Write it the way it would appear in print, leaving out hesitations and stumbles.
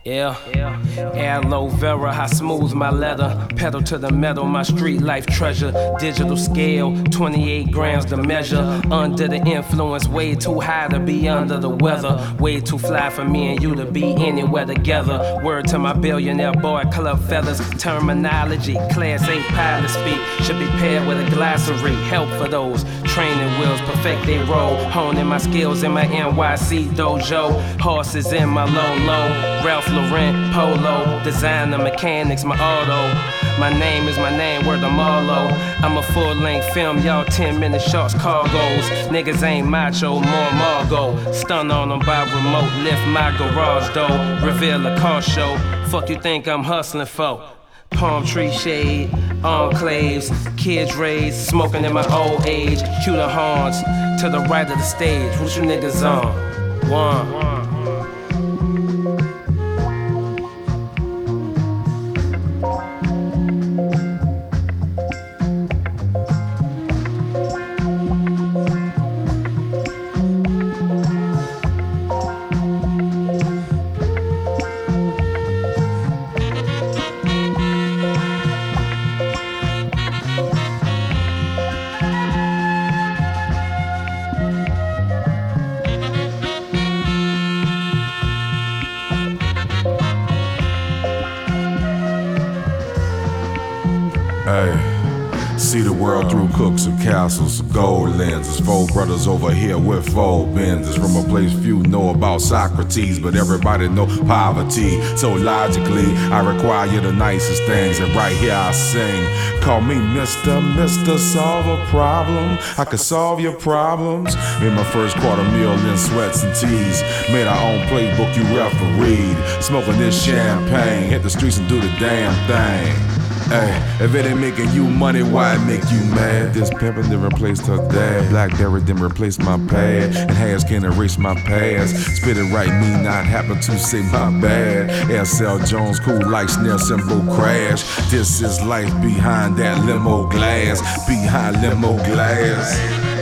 Yeah, aloe vera, I smooth my leather. Pedal to the metal, my street life treasure. Digital scale, 28 grams to measure. Under the influence, way too high to be under the weather. Way too fly for me and you to be anywhere together. Word to my billionaire boy, club feathers. Terminology, class 8 pilot speak. Should be paired with a glossary. Help for those training wheels, perfect they roll. Honing my skills in my NYC dojo. Horses in my low. Ralph Lauren, Polo, designer, mechanics, my auto. My name is my name, word of Marlowe. I'm a full-length film, y'all 10-minute shorts, cargoes. Niggas ain't macho, more Margo. Stun on them by remote, lift my garage door. Reveal a car show, fuck you think I'm hustling for? Palm tree shade, enclaves, kids raised, smoking in my old age. Cue the horns, to the right of the stage, what you niggas on? One. Hey, see the world through cooks and castles, gold lenses. Four brothers over here with four benders. From a place few know about Socrates, but everybody know poverty. So logically, I require the nicest things, and right here I sing. Call me Mr. Solve a Problem. I can solve your problems. Made my first $250,000 in sweats and tees. Made our own playbook, you refereed. Smoking this champagne, hit the streets and do the damn thing. Hey, if it ain't making you money, why it make you mad? This pimpin' didn't replace her dad. Blackberry didn't replace my pad. And hairs can't erase my past. Spit it right, me not happen to say my bad. SL Jones, cool like snare cymbal crash. This is life behind that limo glass. Behind limo glass.